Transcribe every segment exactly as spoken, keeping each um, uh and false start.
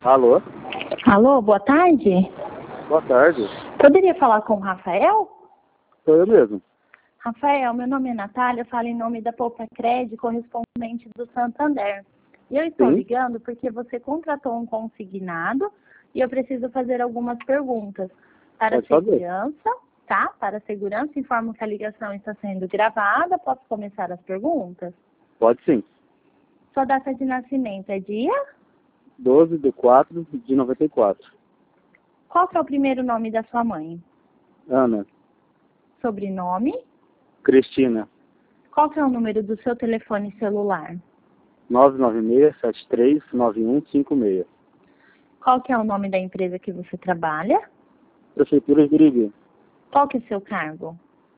Alô? Alô, boa tarde. Boa tarde. Poderia falar com o Rafael? Sou eu mesmo. Rafael, meu nome é Natália, eu falo em nome da Poupa Crédito, correspondente do Santander. E eu estou Sim. ligando porque você contratou um consignado e eu preciso fazer algumas perguntas. Para Pode fazer. segurança, tá? Para segurança, informo que a ligação está sendo gravada. Posso começar as perguntas? Pode sim. Sua data de nascimento é dia? doze de quatro de noventa e quatro. Qual que é o primeiro nome da sua mãe? Ana. Sobrenome? Cristina. Qual que é o número do seu telefone celular? nove nove seis, sete três, nove um cinco seis. Qual que é o nome da empresa que você trabalha? Prefeitura de Birigui. Qual que é o seu cargo?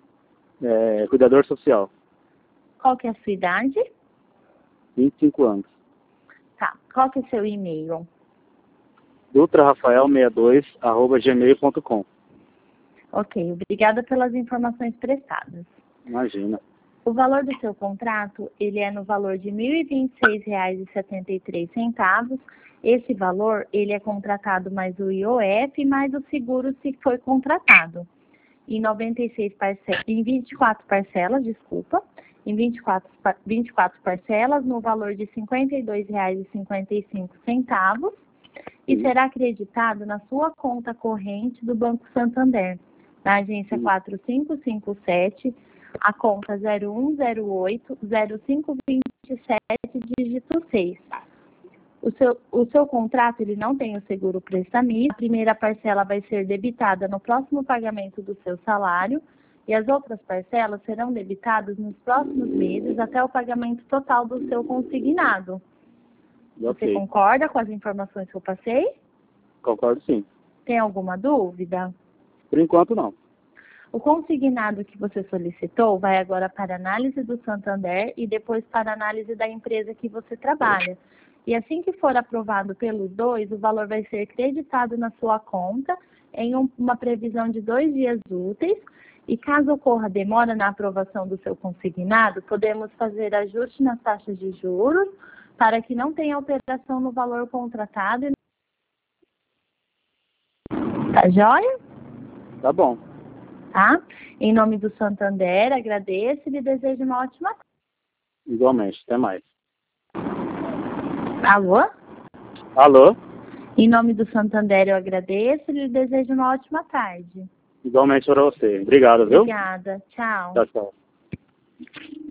É, cuidador social. Qual que é a sua idade? vinte e cinco anos. Tá. Qual que é o seu e-mail? dutra rafael sessenta e dois, arroba gmail ponto com. Ok, obrigada pelas informações prestadas. Imagina. O valor do seu contrato, ele é no valor de mil e vinte e seis reais e setenta e três centavos. Esse valor, ele é contratado mais o I O F, mais o seguro se foi contratado. Em noventa e seis parcelas, em vinte e quatro parcelas, desculpa, em vinte e quatro, vinte e quatro parcelas, no valor de cinquenta e dois reais e cinquenta e cinco centavos, e será acreditado na sua conta corrente do Banco Santander, na agência quatro cinco cinco sete, a conta zero um zero oito zero cinco dois sete, dígito seis. O seu, o seu contrato, ele não tem o seguro prestamista. A primeira parcela vai ser debitada no próximo pagamento do seu salário e as outras parcelas serão debitadas nos próximos meses até o pagamento total do seu consignado. Você Ok. concorda com as informações que eu passei? Concordo sim. Tem alguma dúvida? Por enquanto não. O consignado que você solicitou vai agora para análise do Santander e depois para análise da empresa que você trabalha. E assim que for aprovado pelos dois, o valor vai ser creditado na sua conta em um, uma previsão de dois dias úteis. E caso ocorra demora na aprovação do seu consignado, podemos fazer ajuste nas taxas de juros para que não tenha alteração no valor contratado. Tá joia? Tá bom. Tá? Em nome do Santander, agradeço e lhe desejo uma ótima tarde. Igualmente. Até mais. Alô? Alô? Em nome do Santander, eu agradeço e lhe desejo uma ótima tarde. Igualmente para você. Obrigado, viu? Obrigada. Tchau. Tchau, tchau.